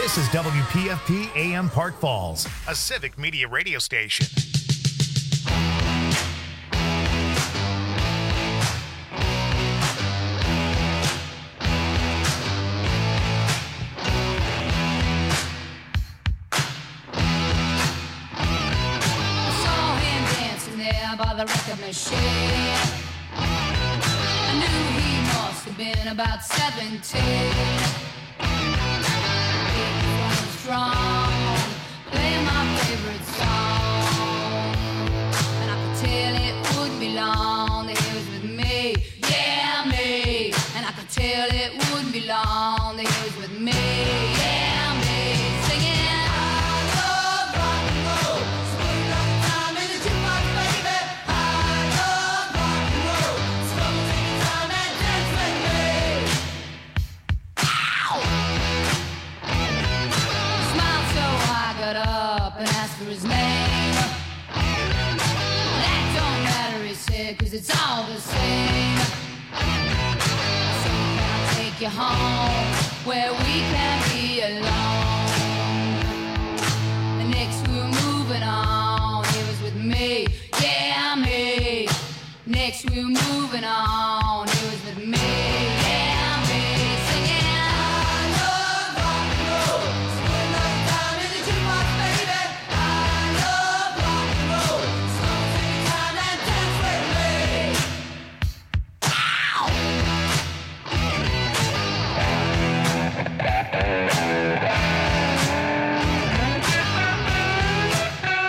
This is WPFP AM Park Falls, a civic media radio station. By the record machine, I knew he must have been about 17. He was strong, playing my favorite song, and I could tell it wouldn't be long that he was with me, yeah me. And I could tell it wouldn't be long that he was with me, yeah me. Singing. And asked for his name. That don't matter, he said, 'cause it's all the same. So can I take you home where we can be alone? And next we were moving on. He was with me, yeah me. Next we were moving on. He was with me, yeah me. Singing.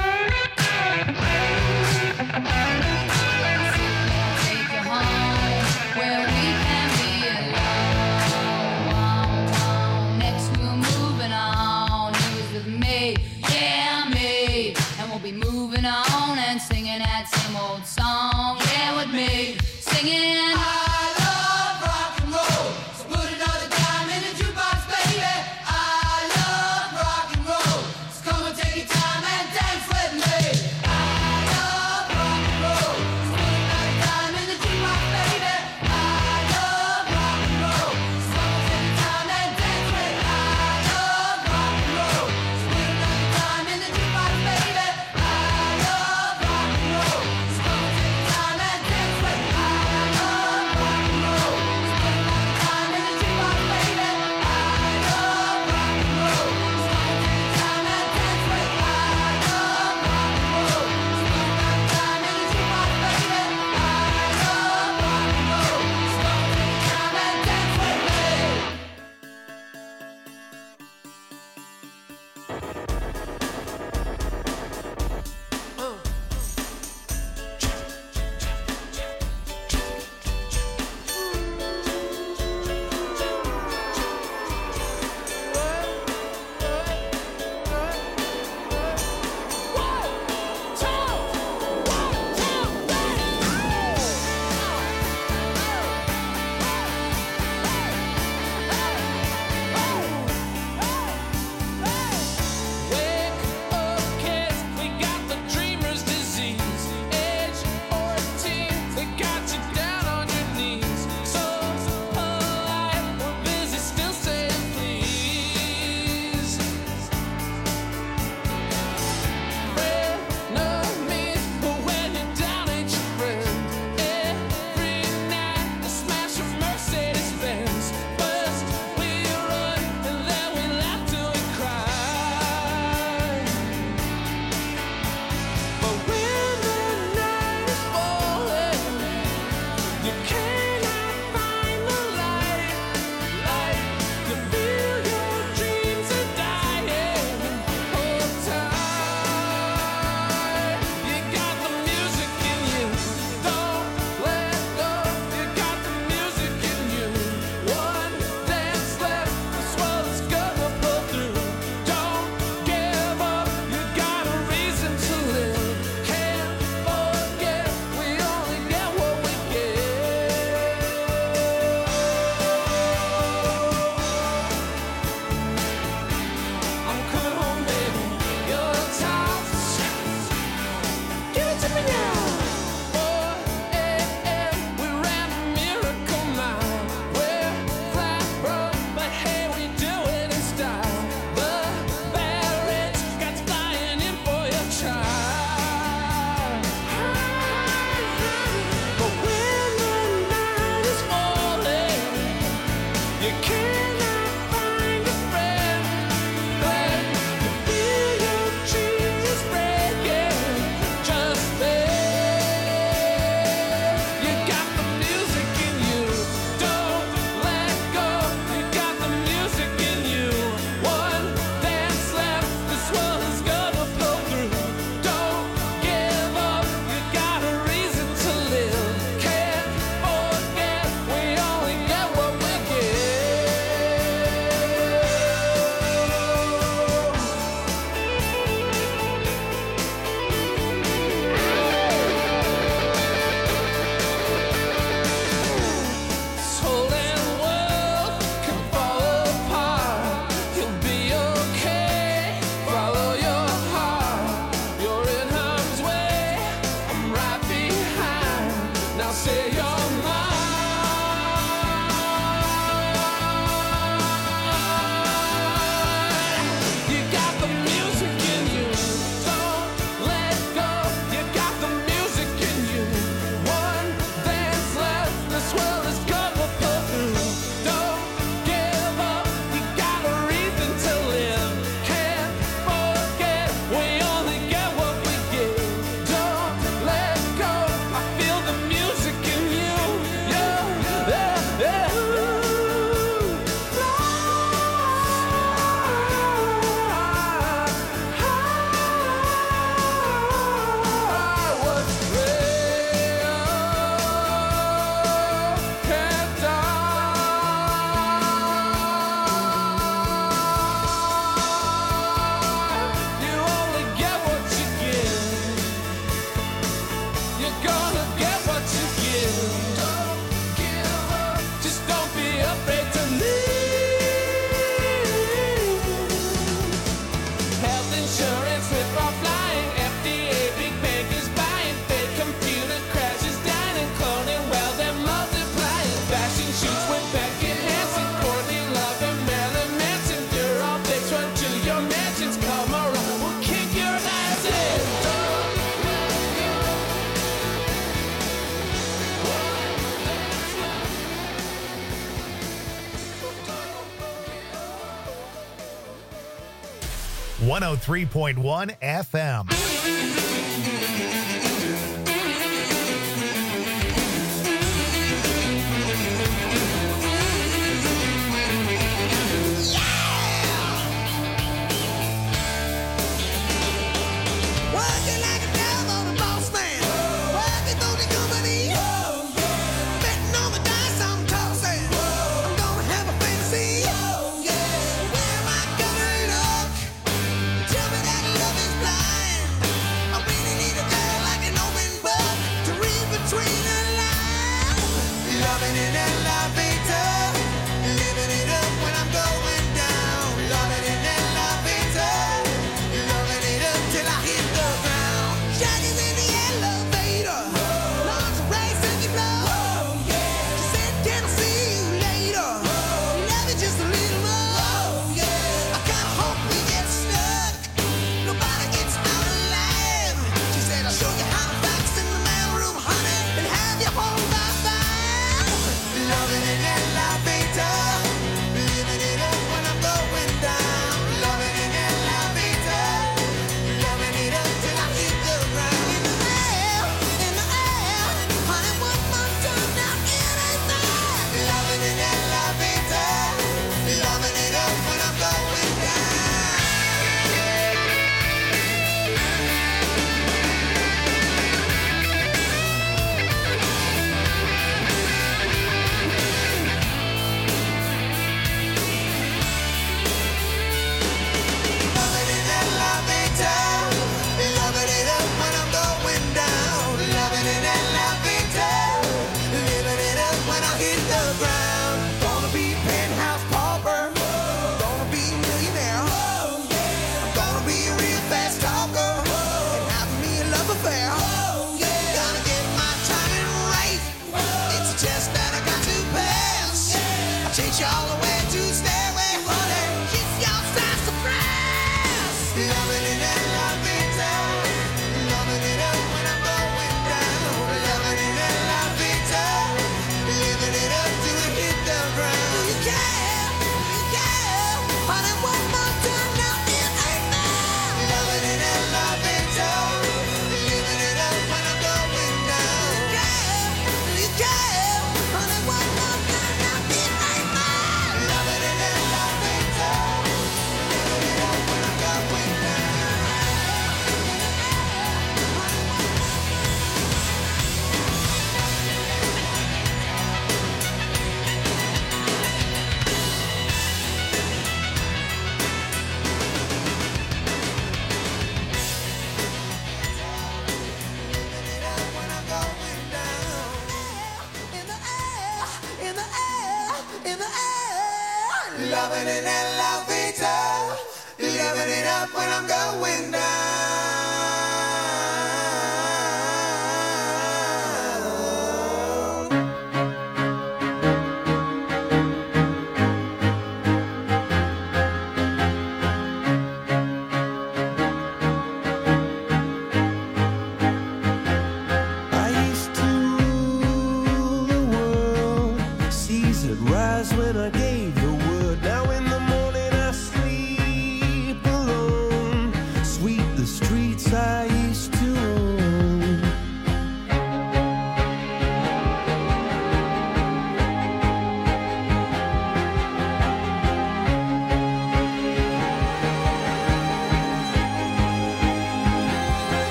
Take you home 103.1 FM.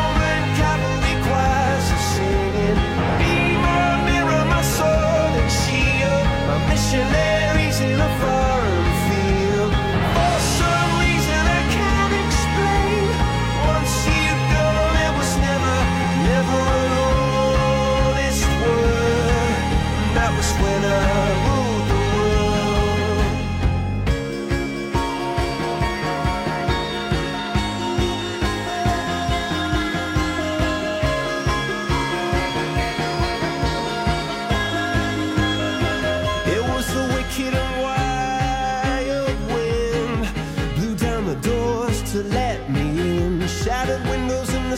Be my mirror, my sword and shield.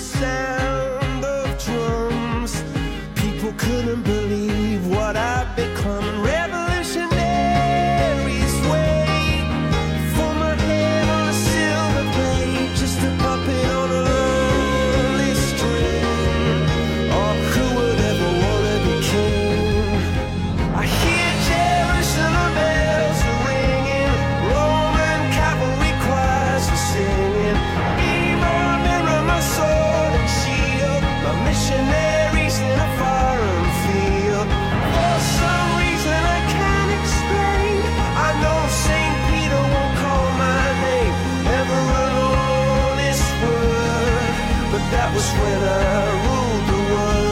sound of drums. People couldn't believe what I'd become. Revolutionaries wait for my head on a silver plate, just a puppet on a lonely string. Oh, who would ever want to be king? I hear Jerusalem bells are ringing, Roman cavalry choirs are singing. Be my mirror, my sword and shield, my missionaries in a foreign field. For some reason I can't explain, I know St. Peter won't call my name ever alone this word, but that was when I ruled the world.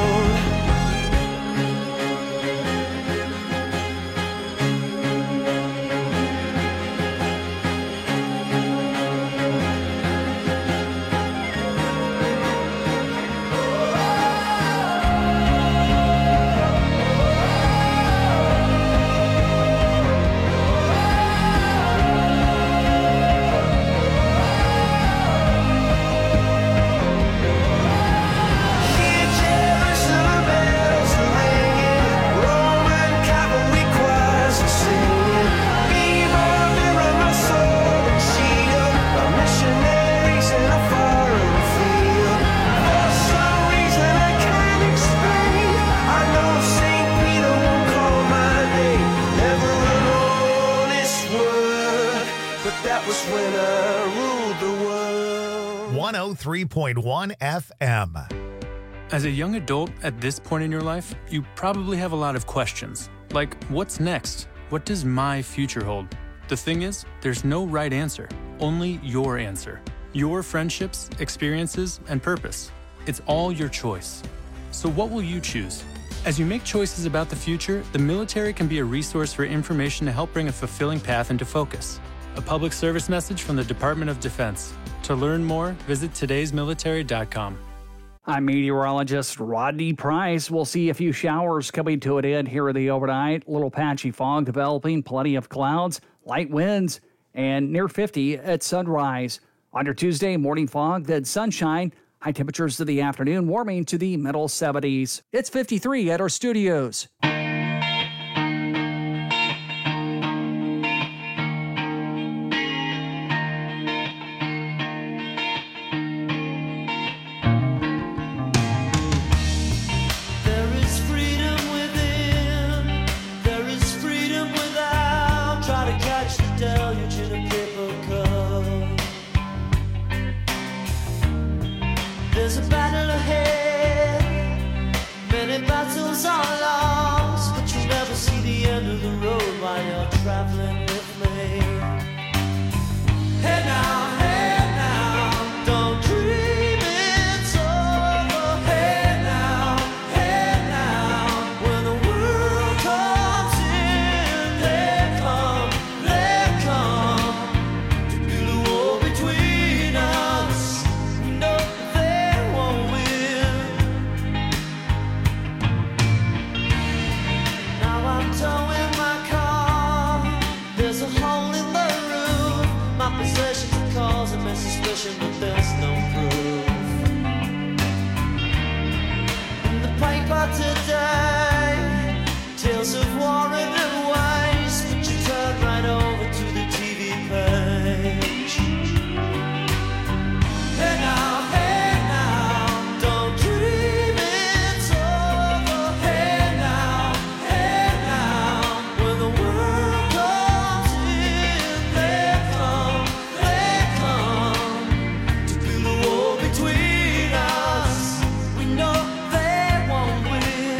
Hear Jerusalem bells are ringing, Roman cavalry choirs are singing. Be my mirror, my sword and shield, my missionaries in a foreign field. For some reason I can't explain, I know St. Peter won't call my name ever an honest word, but that was when I ruled the world. 103.1 FM. As a young adult at this point in your life, you probably have a lot of questions. Like, what's next? What does my future hold? The thing is, there's no right answer, only your answer. Your friendships, experiences, and purpose. It's all your choice. So what will you choose? As you make choices about the future, the military can be a resource for information to help bring a fulfilling path into focus. A public service message from the Department of Defense. To learn more, visit todaysmilitary.com. I'm meteorologist Rodney Price. We'll see a few showers coming to an end here in the overnight. Little patchy fog developing, plenty of clouds, light winds, and near 50 at sunrise. On your Tuesday, morning fog, then sunshine. High temperatures in the afternoon, warming to the middle 70s. It's 53 at our studios. There is freedom within, there is freedom without. Try to catch the deluge in a paper cup. There's a battle ahead, many battles are lost, but you'll never see the end of the road while you're traveling with me. Hey now, don't dream it's over. Hey now, when the world comes in, they come to build a wall between us. No, they won't win. Now I'm towing my car. There's a hole in the roof. My possessions are causing me suspicion, but there's no proof. In the paper today, tales of war and waste, but you turn right over to the TV page. Hey now, don't dream it's over. Hey now, when the world comes in, they come to build a wall between us. We know they won't win.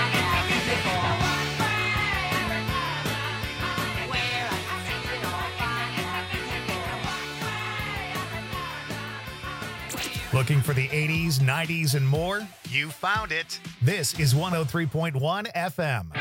find that beautiful. Where I can see it all, find that beautiful. Looking for the 80s, 90s, and more? You found it. This is 103.1 FM.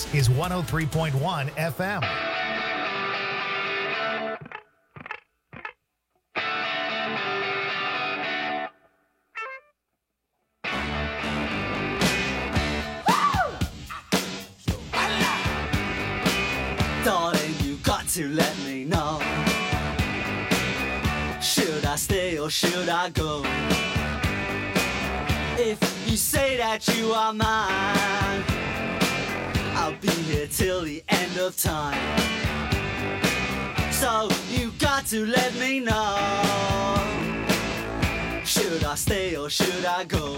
This is 103.1 FM. Darling, you got to let me know. Should I stay or should I go? If you say that you are mine, I'll be here till the end of time. So you got to let me know. Should I stay or should I go?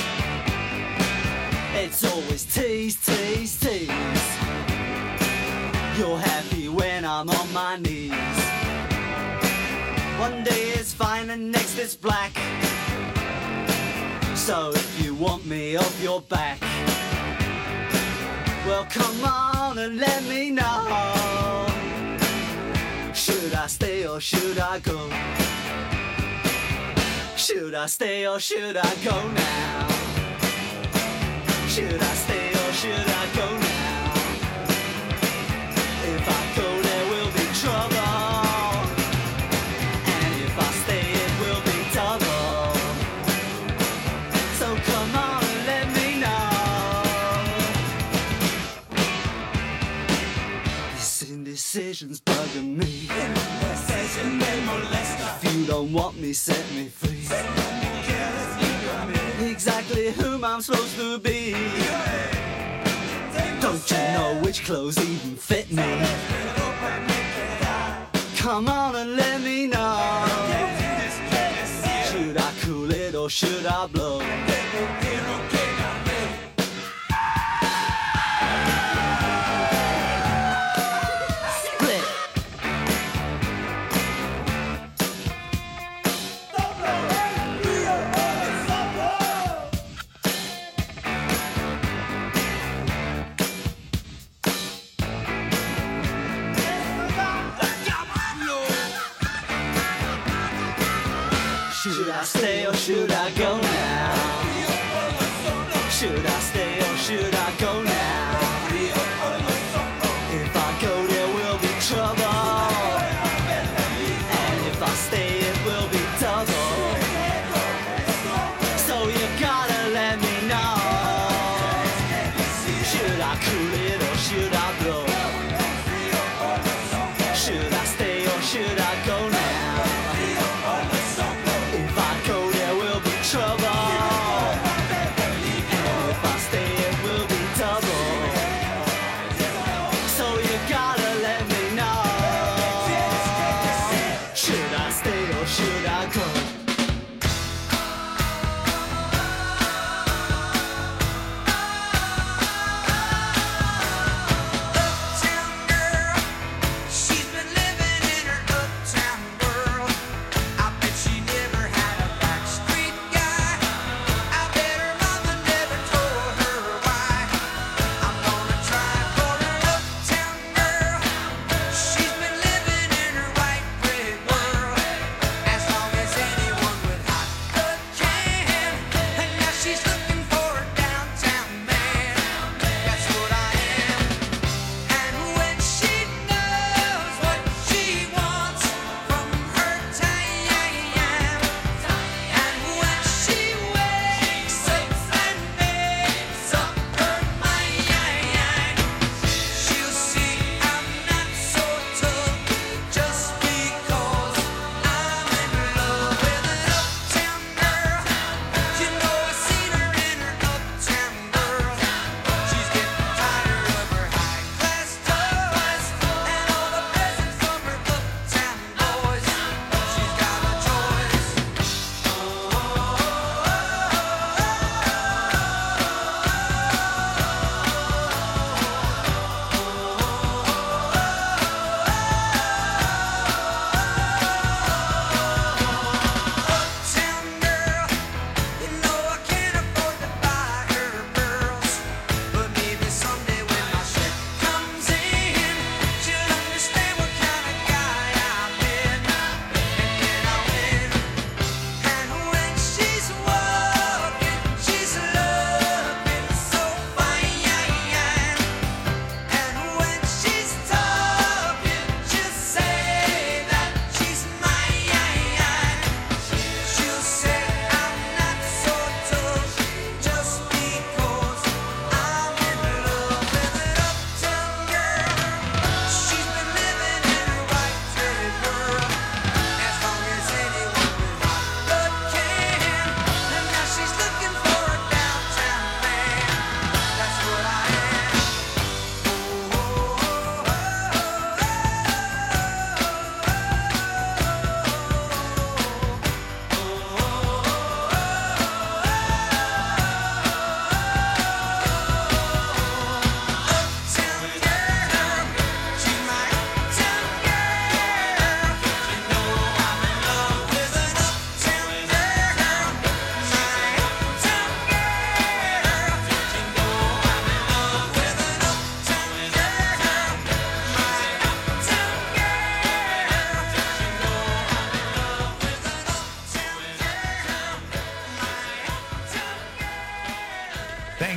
It's always tease, tease, tease. You're happy when I'm on my knees. One day it's fine and next it's black. So if you want me off your back, well come on and let me know. Should I stay or should I go? Should I stay or should I go now? Should I stay or should I go now? If I go there will be trouble, and if I stay it will be double. So come on and let me know. This indecision's bugging me. If you don't want me, set me free. Exactly whom I'm supposed to be. Don't you know which clothes even fit me? Come on and let me know. Should I cool it or should I blow? Split. Should I stay or should I go now? Should I stay or should I go now? If I go there will be trouble, and if I stay it will be double. So you gotta let me know. Should I cool it or should I blow? Should I stay or should I go now? If I go there will be trouble, and if I stay it will be double. So you gotta let me know. Should I stay or should I go? Uptown girl, she's been living in her uptown world. I bet she never had a backstreet guy. I bet her mama never told her why. I'm gonna try for her uptown girl. She's been living in her white bread world. As long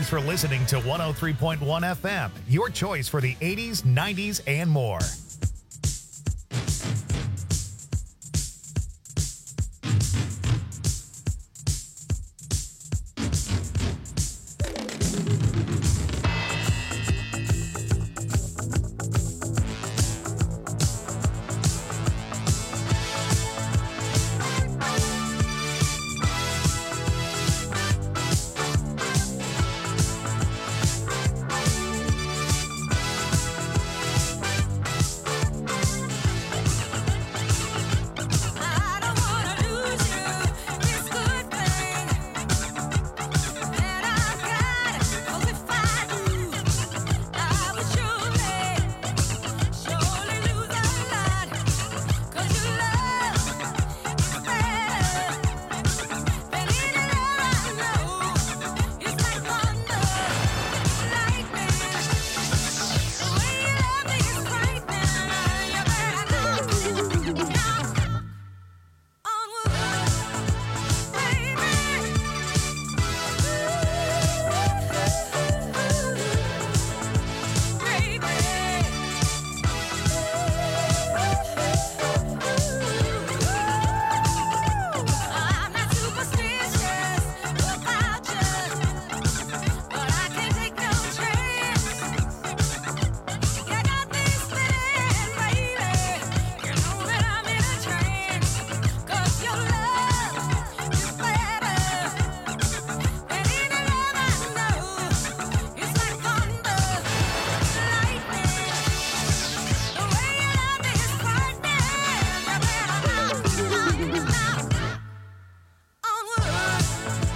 Thanks for listening to 103.1 FM, your choice for the 80s, 90s, and more. I don't wanna lose you. This good thing that I've got. 'Cause if I do, I would surely lose a lot. 'Cause your love is better than any love I know. It's like thunder, lightning. The way you love me is frightening. You better not. Onward, I'm not superstitious about you, but I can't take no chance. You got me spinning, baby. You know that I'm in a trance. 'Cause your love is better than any love I know. It's like thunder, lightning. The way you love me is frightening. You better not. Onward,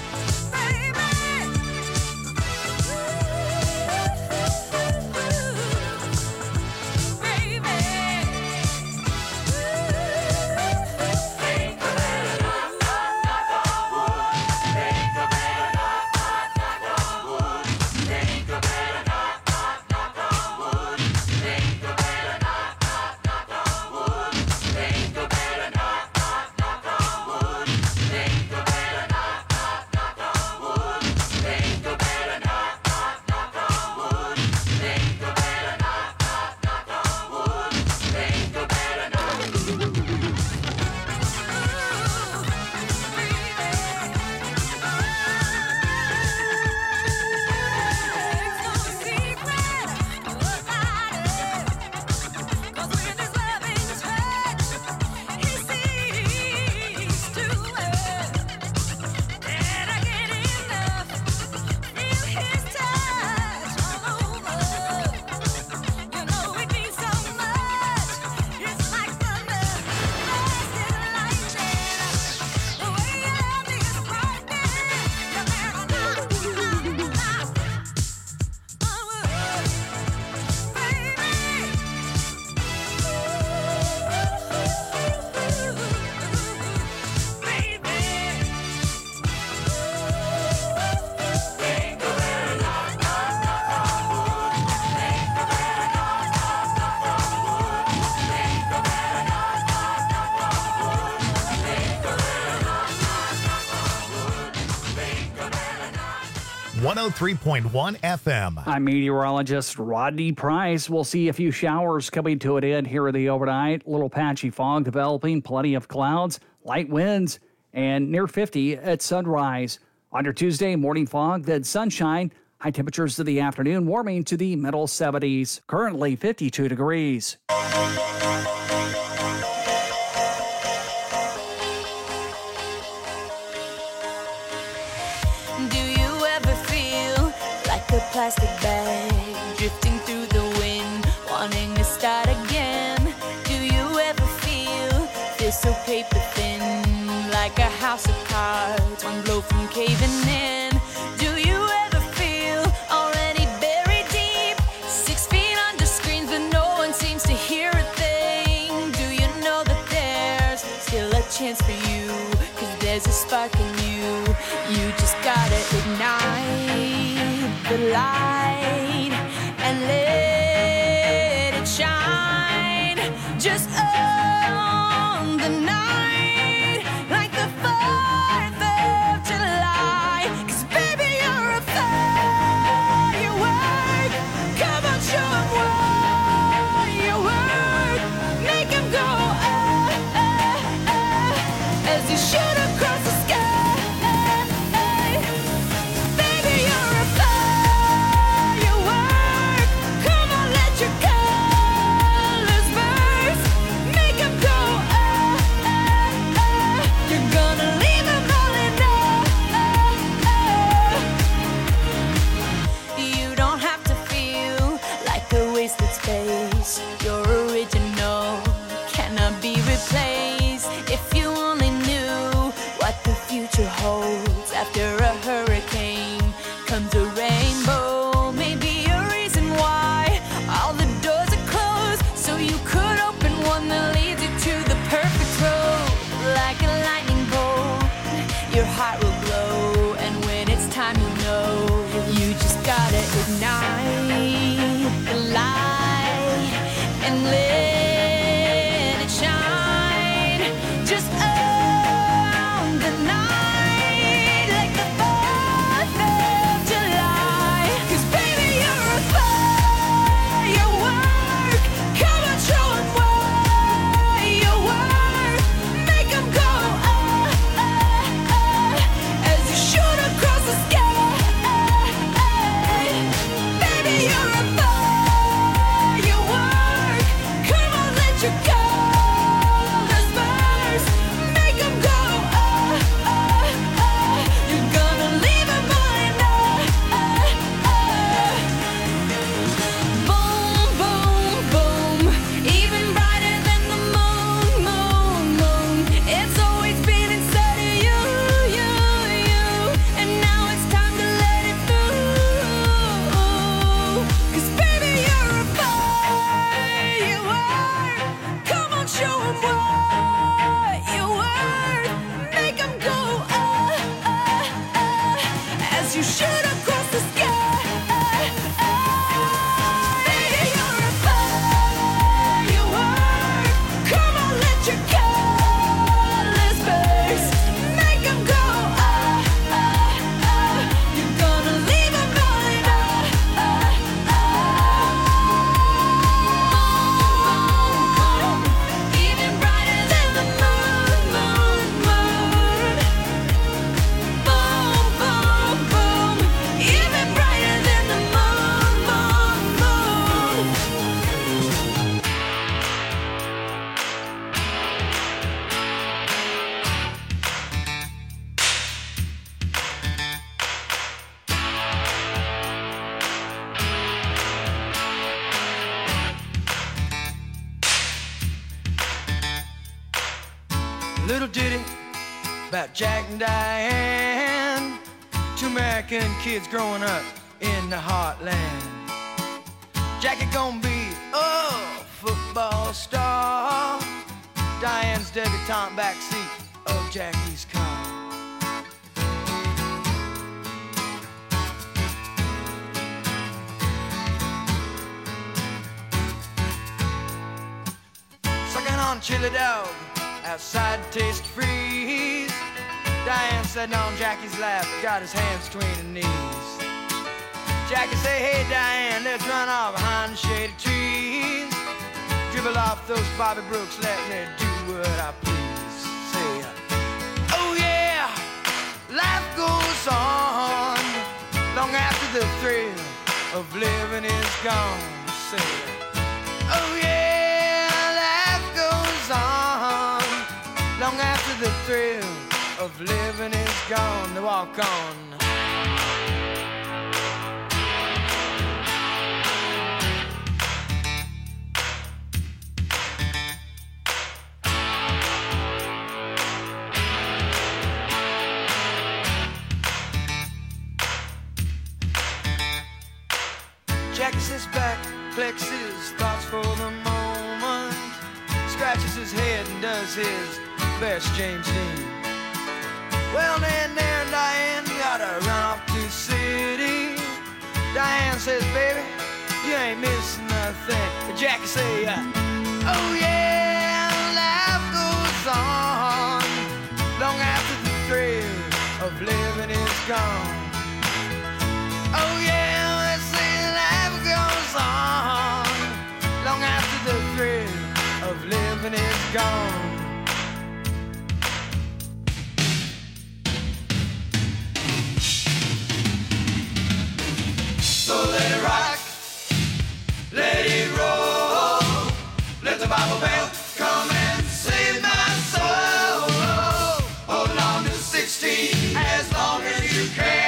One 103.1 FM. I'm meteorologist Rodney Price. We'll see a few showers coming to an end here in the overnight. Little patchy fog developing, plenty of clouds, light winds, and near 50 at sunrise. On your Tuesday, morning fog, then sunshine. High temperatures in the afternoon, warming to the middle 70s. Currently 52 degrees. Do you ever feel like a plastic bag drifting through the wind, wanting to start again? Do you ever feel this so paper thin, like a house of cards, one blow from caving in? Do you ever feel already buried deep, 6 feet under screens, but no one seems to hear a thing? Do you know that there's still a chance for you? 'Cause there's a spark in you. You just gotta ignite the light and let it shine. Just on the night, like the 4th of July. 'Cause baby, you're a fire. be replaced. If you only knew what the future holds. After a hurricane comes a rainbow. Maybe a reason why all the doors are closed, so you could open one that leads you to the perfect road. Like a lightning bolt, your heart will glow, and when it's time, you know you just gotta ignite the light and let it shine. Just own the night like the 4th of July. 'Cause baby, you're a firework. Come on, show 'em what you're worth. Make 'em go, as you shoot across the sky. Baby, you're a firework. Come on, let your colors burst. Make 'em go, you're gonna leave 'em behind. Boom, boom, boom, even brighter than the moon, moon, moon. It's always been inside of you, you, you, and now it's time to let it through. 'Cause baby, you're a firework. Come on, show 'em what you're worth. Make 'em go, as you shoot across the sky. Baby, you're a firework. Come on, let your colors burst. Make 'em go, you're gonna leave 'em behind. Even brighter than the moon, moon, moon. Boom, boom, boom, even brighter than the moon, moon, moon. Little ditty about Jack and Diane, two American kids growing up in the heartland. Jackie gonna be a football star. Diane's debutante backseat of Jackie's car. Sucking on chili dog outside Taste Freeze. Diane sitting on Jackie's lap, got his hands between her knees. Jackie say, hey Diane, let's run off behind the shady trees. Dribble off those Bobby Brooks, let me do what I please. Say, oh yeah, life goes on long after the thrill of living is gone. Say, oh yeah, life goes on long after the thrill of living is gone. To walk on. Jackie sits back, collects his thoughts for the moment, scratches his head and does his best James Dean. Well, then there and Diane gotta run off to the city. Diane says, baby, you ain't missing nothing. But Jackie say, oh yeah, life goes on long after the thrill of living is gone. Oh yeah, let's say life goes on long after the thrill of living is gone. So let it rock, let it roll, let the Bible belt come and save my soul. Hold on to 16 as long as you can.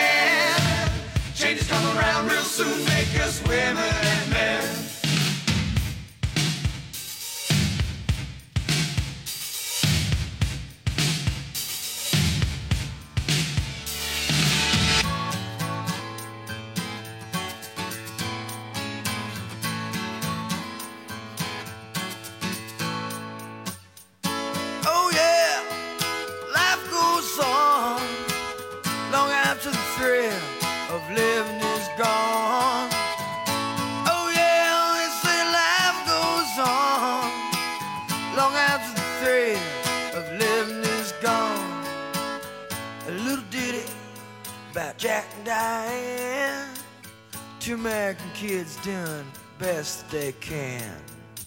little ditty about Jack and Diane. Two American kids doing best they can.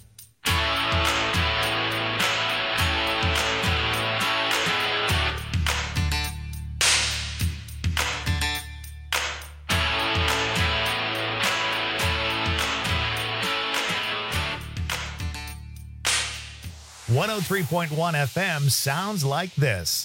One 103.1 FM sounds like this.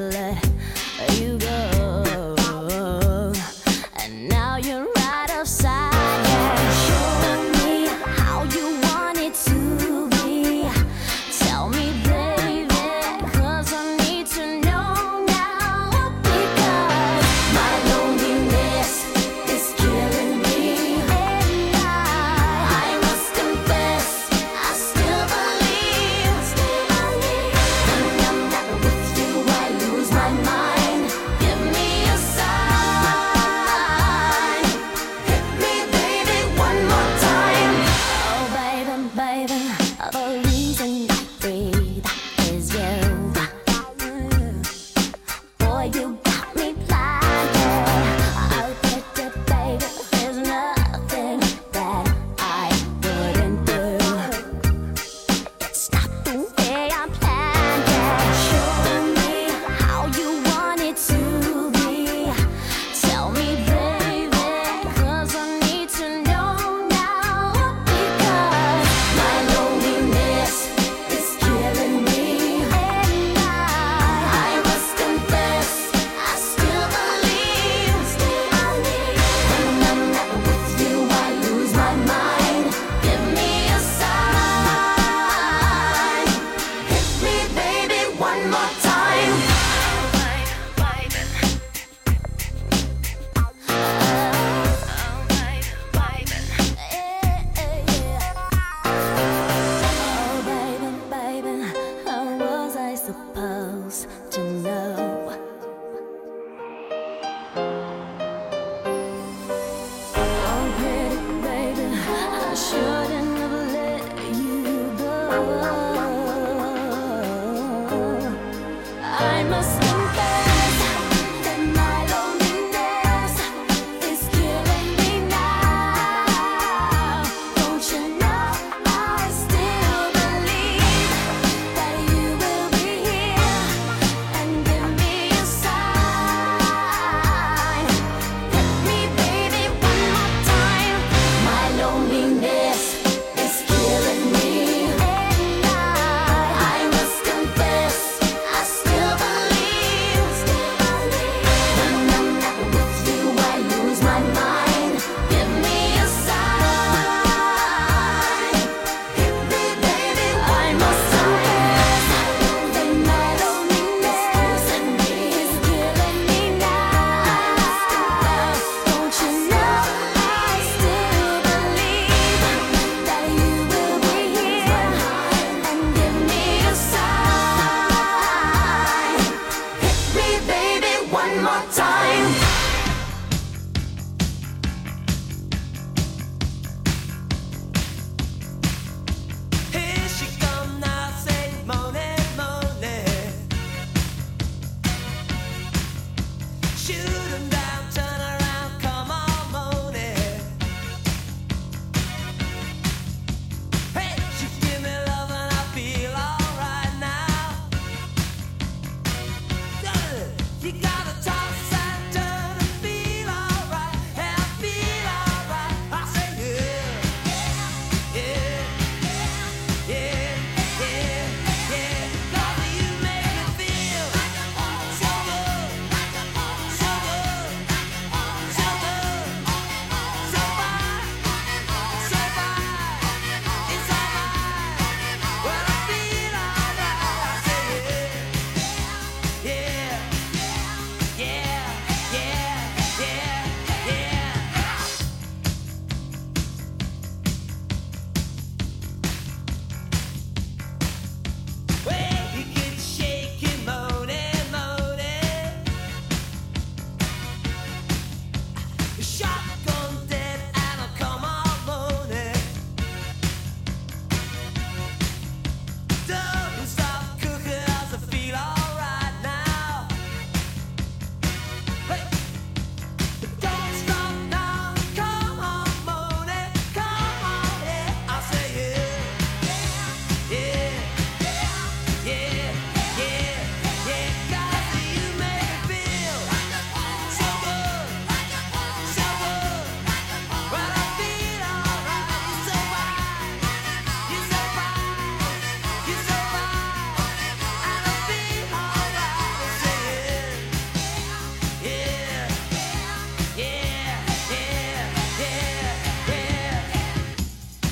Now you're right outside. Shotgun dead and I'll come out moaning. Don't stop cooking as I feel alright now. Hey, don't stop now. Come on, moaning. Come on, yeah. I say yeah, yeah, yeah, yeah, yeah. 'Cause you make me feel so good, so good. Well, I feel alright. You're so fine, you're so fine, you're so fine, and I feel alright. I say yeah, yeah, yeah, yeah, yeah, yeah.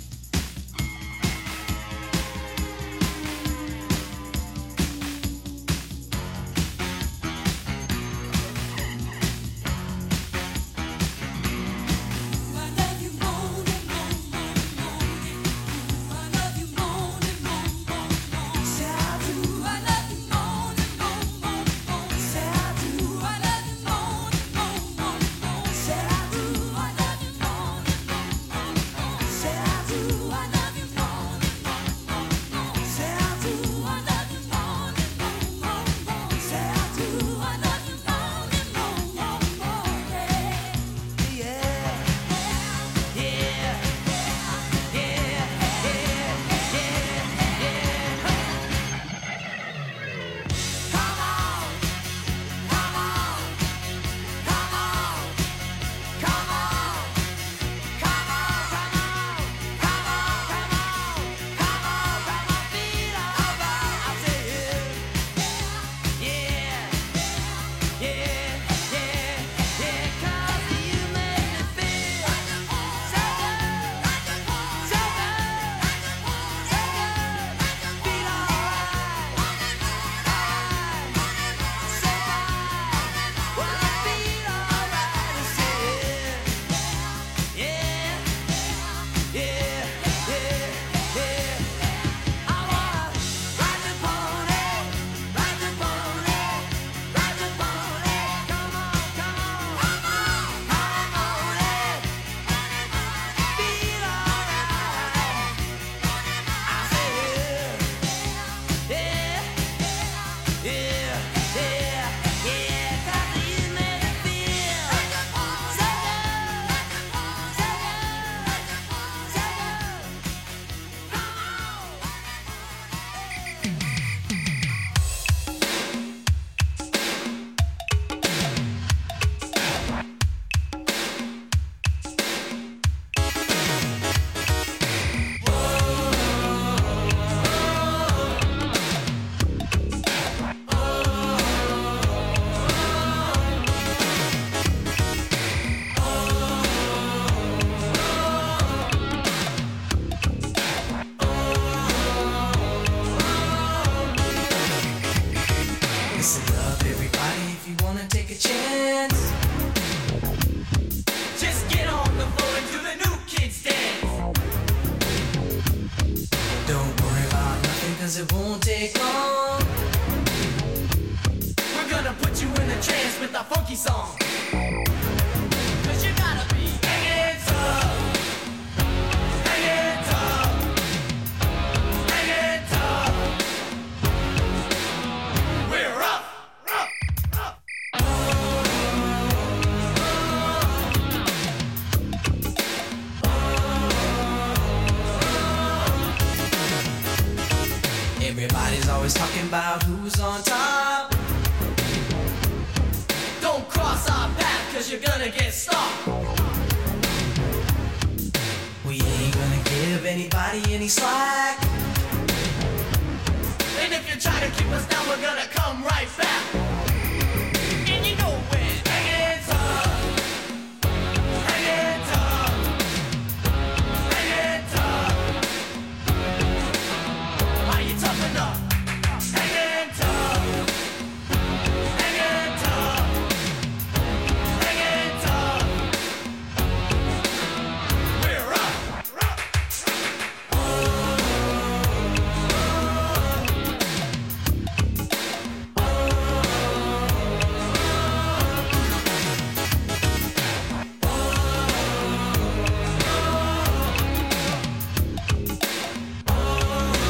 Listen up, everybody, if you wanna take a chance. Just get on the floor and do the new kids dance. Don't worry about nothing, cause it won't take long. We're gonna put you in a trance with a funky song. Cause you gotta be hanging tough. Hanging tough. Hanging tough. We're up. Everybody's always talking about who's on top. Don't cross our path, cause you're gonna get stopped. We ain't gonna give anybody any slack. And if you try to keep us down, we're gonna come right back.